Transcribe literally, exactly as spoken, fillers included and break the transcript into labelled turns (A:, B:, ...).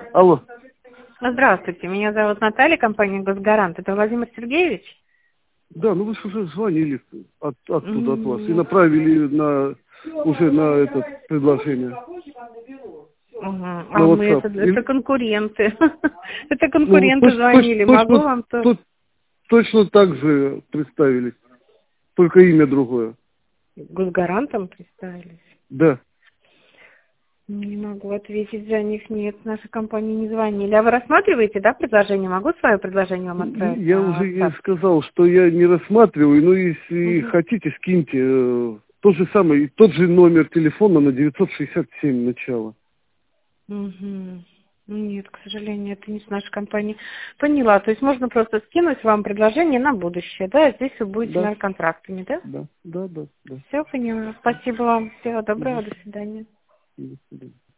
A: Алло.
B: Здравствуйте, меня зовут Наталья, компания «Госгарант». Это Владимир Сергеевич?
A: Да, ну вы же уже звонили от, оттуда, от вас, и
B: М,
A: направили на, уже на это предложение,
B: Мгм.
A: на
B: А мы это,
A: WhatsApp.
B: это
A: Или,
B: конкуренты. Это
A: ну,
B: конкуренты
A: точ- точ-
B: звонили. Могу
A: точно,
B: вам то...
A: то- точно так же представились, только имя другое.
B: Госгарантом представились?
A: Да.
B: Не могу ответить за них. Нет, нашей компании не звонили. А вы рассматриваете, да, предложение? Могу свое предложение вам отправить
A: Я
B: на
A: уже ей
B: WhatsApp?
A: сказал, что я не рассматриваю, но если
B: Мгм.
A: хотите, скиньте э, тот же самый, тот же номер телефона на девятьсот шестьдесят семь начало.
B: Мгм. Нет, к сожалению, это не с нашей компании. Поняла. То есть можно просто скинуть вам предложение на будущее, да? Здесь вы будете
A: Да,
B: на контрактами, да?
A: да, да, да, да.
B: Все поняла. Спасибо вам. Всего
A: Мгм.
B: доброго. До свидания.
A: До свидания.